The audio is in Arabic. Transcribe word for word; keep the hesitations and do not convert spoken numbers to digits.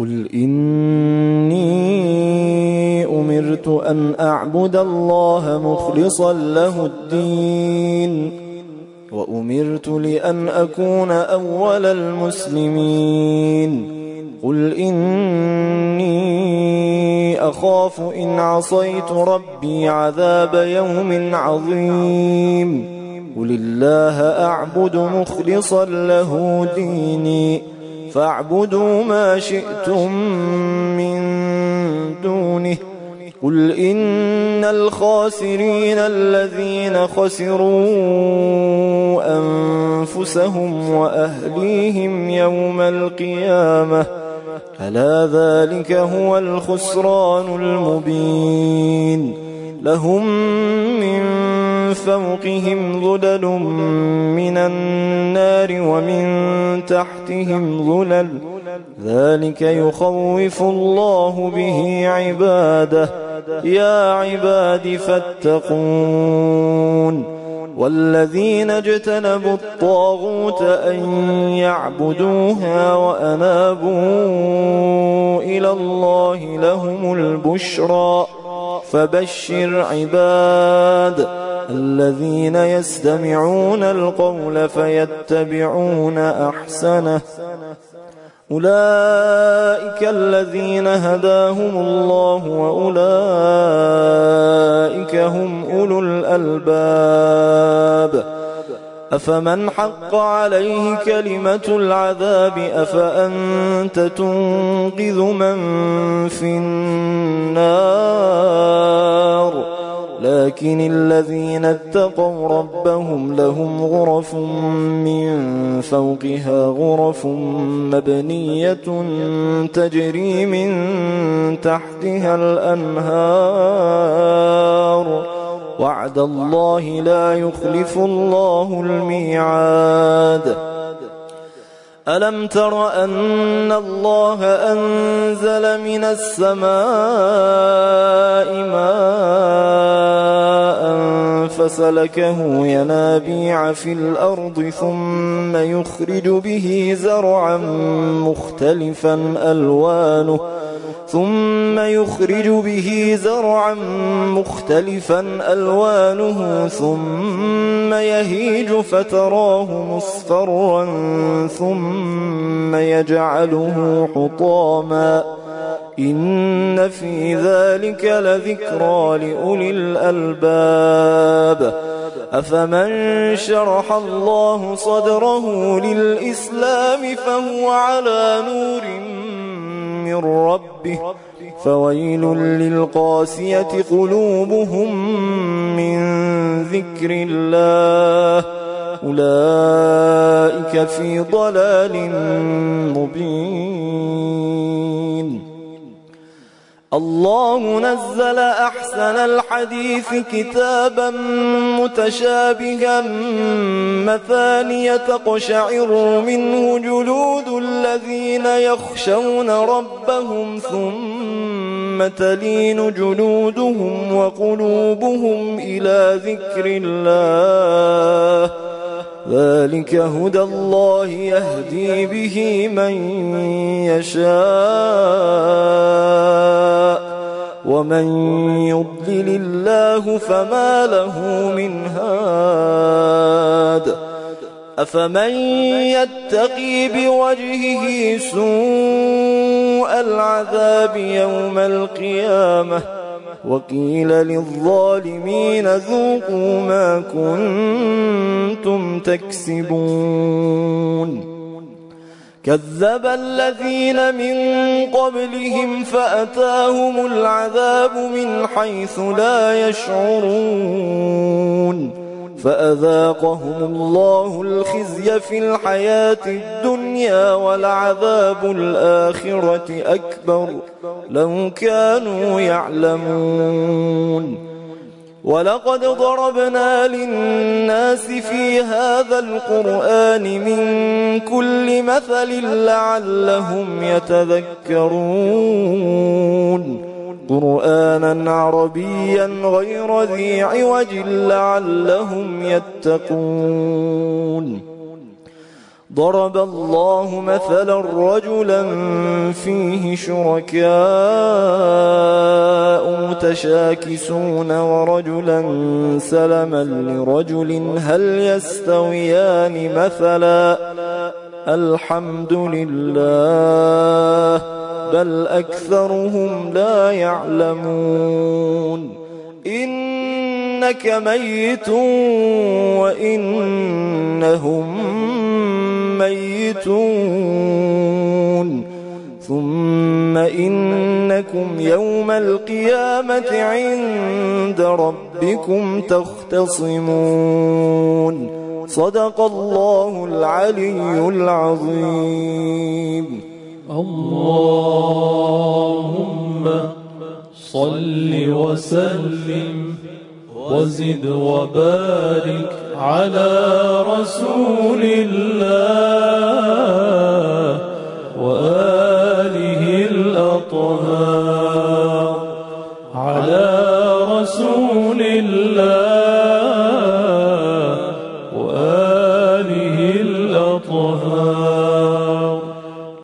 قل إني أمرت أن أعبد الله مخلصا له الدين وأمرت لأن أكون أول المسلمين قل إني أخاف إن عصيت ربي عذاب يوم عظيم قل الله أعبد مخلصا له ديني فاعبدوا ما شئتم من دونه قل إن الخاسرين الذين خسروا أنفسهم وأهليهم يوم القيامة ألا ذلك هو الخسران المبين لهم من فوقهم ظلل من النار ومن تحتهم ظلل ذلك يخوف الله به عباده يا عباد فاتقون والذين اجتنبوا الطاغوت أن يعبدوها وأنابوا إلى الله لهم البشرى فبشر عباد الذين يستمعون القول فيتبعون أحسنه أولئك الذين هداهم الله وأولئك هم أولو الألباب أفمن حق عليه كلمة العذاب أفأنت تنقذ من في النار لكن الذين اتقوا ربهم لهم غرف من فوقها غرف مبنية تجري من تحتها الأنهار وعد الله لا يخلف الله الميعاد ألم تر أن الله أنزل من السماء ماء فسلكه ينابيع في الأرض ثم يخرج به زرعا مختلفا ألوانه ثم يخرج به زرعا مختلفا ألوانه ثم يهيج فتراه مصفرا ثم يجعله حطاما إن في ذلك لذكرى لأولي الألباب أفمن شرح الله صدره للإسلام فهو على نور من ربه فويل للقاسية قلوبهم من ذكر الله أولئك في ضلال مبين الله نزل أحسن الحديث كتابا متشابها مثانية تقشعر منه جلود الذين يخشون ربهم ثم تلين جلودهم وقلوبهم إلى ذكر الله ذلك هدى الله يهدي به من يشاء ومن يضلل الله فما له من هاد أفمن يتقي بوجهه سوء العذاب يوم القيامة وقيل للظالمين ذوقوا ما كنتم تكسبون كذب الذين من قبلهم فأتاهم العذاب من حيث لا يشعرون فأذاقهم الله الخزي في الحياة الدنيا ولعذاب الآخرة أكبر لو كانوا يعلمون ولقد ضربنا للناس في هذا القرآن من كل مثل لعلهم يتذكرون قرآنا عربيا غير ذي عوج لعلهم يتقون ضرب الله مثلا رجلا فيه شركاء متشاكسون ورجلا سلما لرجل هل يستويان مثلا الحمد لله بل أكثرهم لا يعلمون إنك ميت وإنهم ميتون ثم إنكم يوم القيامة عند ربكم تختصمون صدق الله العلي العظيم. اللهم صل وسلم وزد وبارك على رسول الله وآله الأطهار على رسول